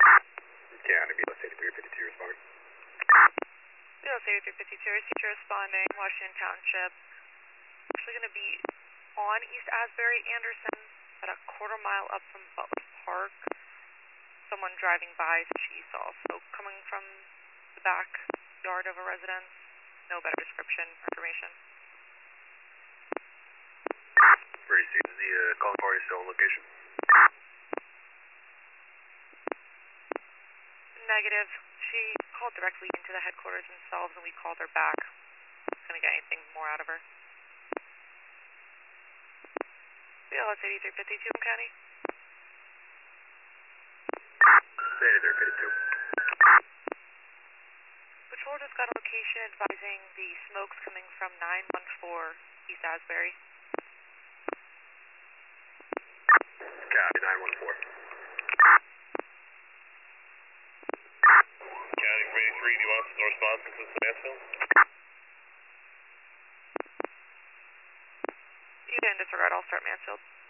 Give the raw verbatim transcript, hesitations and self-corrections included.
County, B L S eighty-three fifty-two responding. B L S eighty-three fifty-two, receiver responding, Washington Township. Actually going to be on East Asbury, Anderson, at a quarter mile up from Butler Park. Someone driving by she saw smoke coming from the back yard of a residence. No better description or information. Received the uh, calling party still on location. Negative. She called directly into the headquarters themselves and we called her back. Couldn't get anything more out of her. B L S eighty-three fifty-two, County. eighty-three fifty-two. Patrol just got a location advising the smokes coming from nine one four East Asbury. County nine one four. County from eighty-three, do you want us to respond to this Mansfield? You didn't disregard, I'll start Mansfield.